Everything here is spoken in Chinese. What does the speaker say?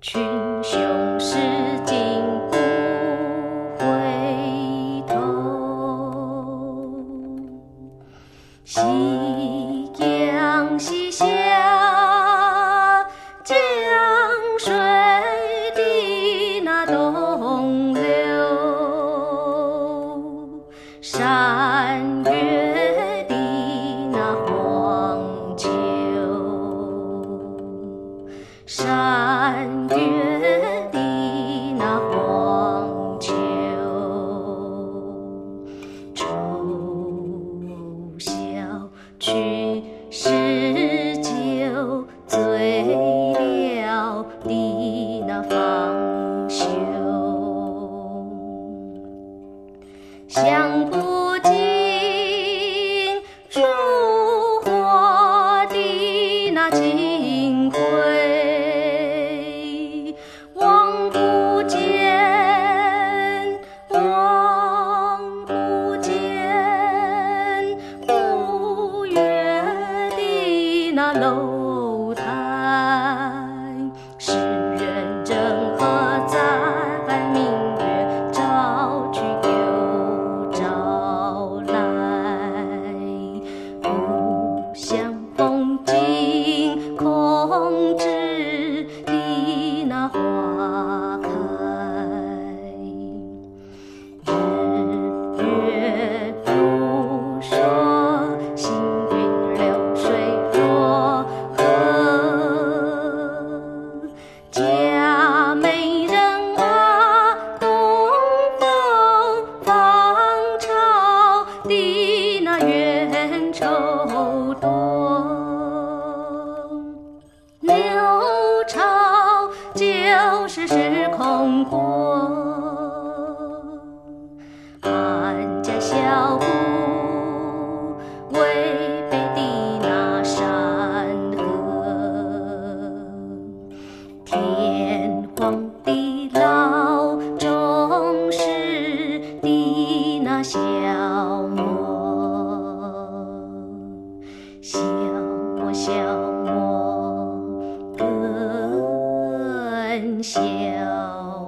群雄似锦不回头，夕阳西下，江水的那东流，山月的那黄秋，山月的那黄秋，愁笑去是酒，醉了的那芳休，想不尽烛火的那金辉，望不见，望不见不月的那楼台，诗人正和在明月照去又照来，故乡风景空知的那花开，日月如梭，行云流水若河，佳美人啊，东风放潮的那冤愁多，流潮就是时空过，汉家小屋渭北的那山河，天荒地老终是的那消磨，消磨消磨更消